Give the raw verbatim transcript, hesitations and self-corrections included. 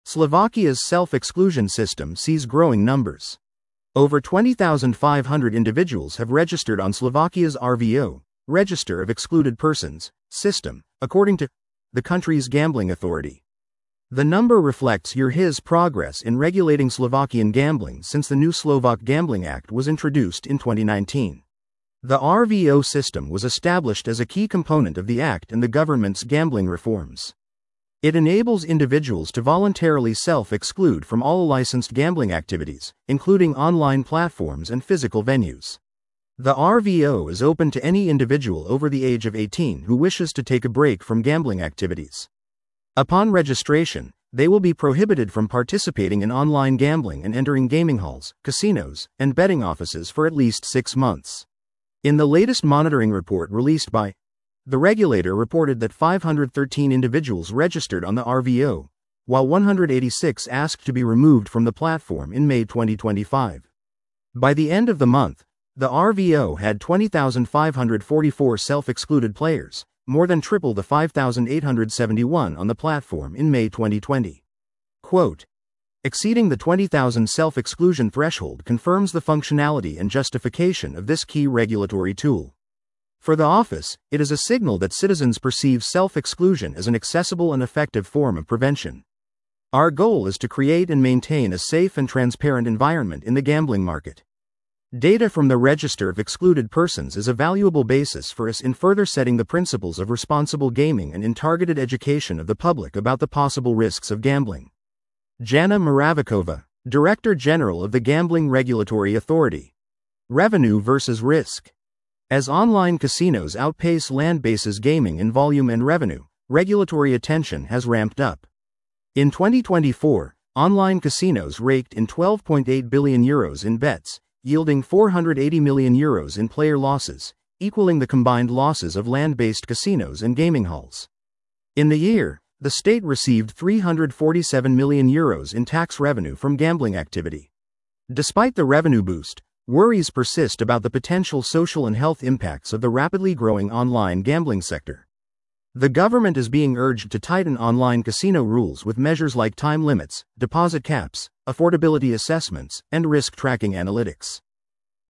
Slovakia's self-exclusion system sees growing numbers. Over twenty thousand five hundred individuals have registered on Slovakia's R V O, Register of Excluded Persons, system, according to the country's gambling authority. The number reflects year-his progress in regulating Slovakian gambling since the new Slovak Gambling Act was introduced in twenty nineteen. The R V O system was established as a key component of the Act and the government's gambling reforms. It enables individuals to voluntarily self-exclude from all licensed gambling activities, including online platforms and physical venues. The R V O is open to any individual over the age of eighteen who wishes to take a break from gambling activities. Upon registration, they will be prohibited from participating in online gambling and entering gaming halls, casinos, and betting offices for at least six months. In the latest monitoring report released by the regulator reported that five hundred thirteen individuals registered on the R V O, while one hundred eighty-six asked to be removed from the platform in May twenty twenty-five. By the end of the month, the R V O had twenty thousand five hundred forty-four self-excluded players, more than triple the five thousand eight hundred seventy-one on the platform in May twenty twenty. Quote, exceeding the twenty thousand self-exclusion threshold confirms the functionality and justification of this key regulatory tool. For the office, it is a signal that citizens perceive self-exclusion as an accessible and effective form of prevention. Our goal is to create and maintain a safe and transparent environment in the gambling market. Data from the Register of Excluded Persons is a valuable basis for us in further setting the principles of responsible gaming and in targeted education of the public about the possible risks of gambling. Jana Moravikova, Director General of the Gambling Regulatory Authority. Revenue versus risk. As online casinos outpace land-based gaming in volume and revenue, regulatory attention has ramped up. In twenty twenty-four, online casinos raked in twelve point eight billion euros in bets, yielding four hundred eighty million euros in player losses, equaling the combined losses of land-based casinos and gaming halls. In the year, the state received three hundred forty-seven million euros in tax revenue from gambling activity. Despite the revenue boost, worries persist about the potential social and health impacts of the rapidly growing online gambling sector. The government is being urged to tighten online casino rules with measures like time limits, deposit caps, affordability assessments, and risk tracking analytics.